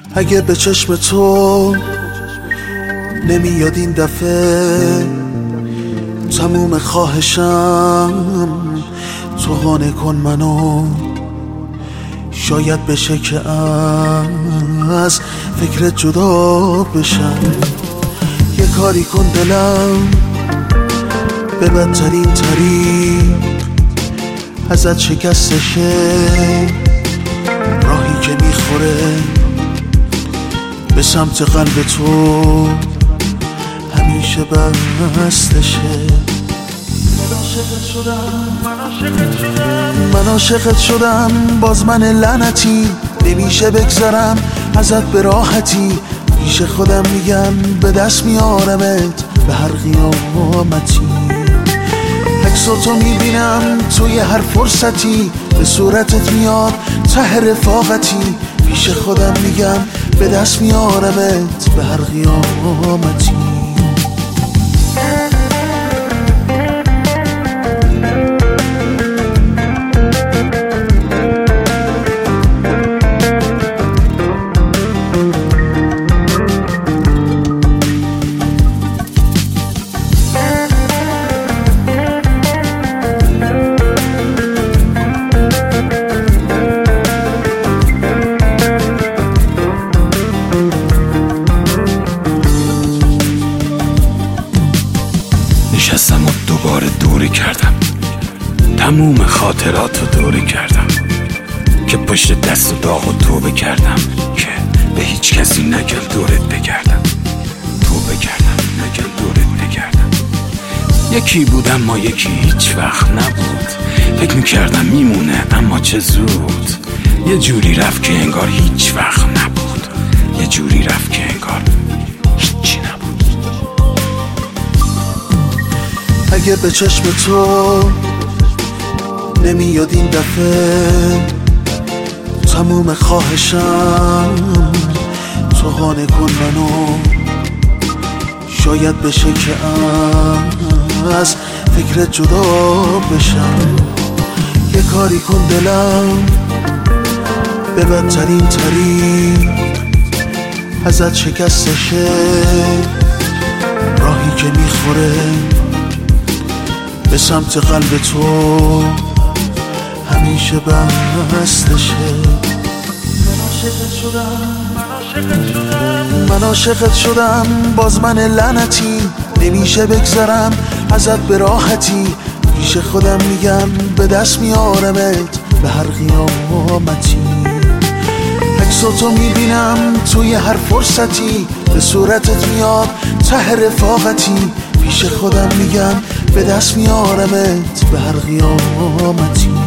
اگه به چشم تو نمیاد این دفعه، تموم خواهشم تو قانع کن منو. شاید بشه که از فکرت جدا بشم. یه کاری کن دلم به بدترین طریق ازت شکستشه، راهی که میخوره به سمت قلب تو همیشه بستشه. من عاشقت شدم باز من لعنتی، نمیشه بگذرم ازت به راحتی. پیش خودم میگم به دست میارمت به هر قیامتی. عکساتو میبینم توی هر فرصتی، به صورتت میاد ته رفاقتی. پیش خودم میگم به دست میارمت به هر قیامتی. نشستم و دوباره دوره کردم، تموم خاطراتو دوره کردم، که پشت دست و داغ و توبه کردم که به هیچ کسی نگم دورت بگردم. توبه کردم نگم دورت بگردم. یکی بودم ما یکی هیچ وقت نبود. فکر میکردم میمونه اما چه زود. یه جوری رفت که انگار هیچ وقت نبود. یه جوری رفت که انگار هیچی نبود. اگه به چشم تو نمیاد این دفعه، تموم خواهشم تو قانع کن منو. شاید بشه که از فکرت جدا بشم. یه کاری کن دلم به بدترین طریق ازت شکستشه، راهی که میخوره به سمت قلب تو همیشه بستشه. من عاشقت شدم باز من لعنتی، نمیشه بگذرم ازت به راحتی. پیش خودم میگم به دست میارمت به هر قیامتی. عکساتو میبینم توی هر فرصتی، به صورتت میاد ته رفاقتی. پیش خودم میگم به دست میارمت به هر قیامتی.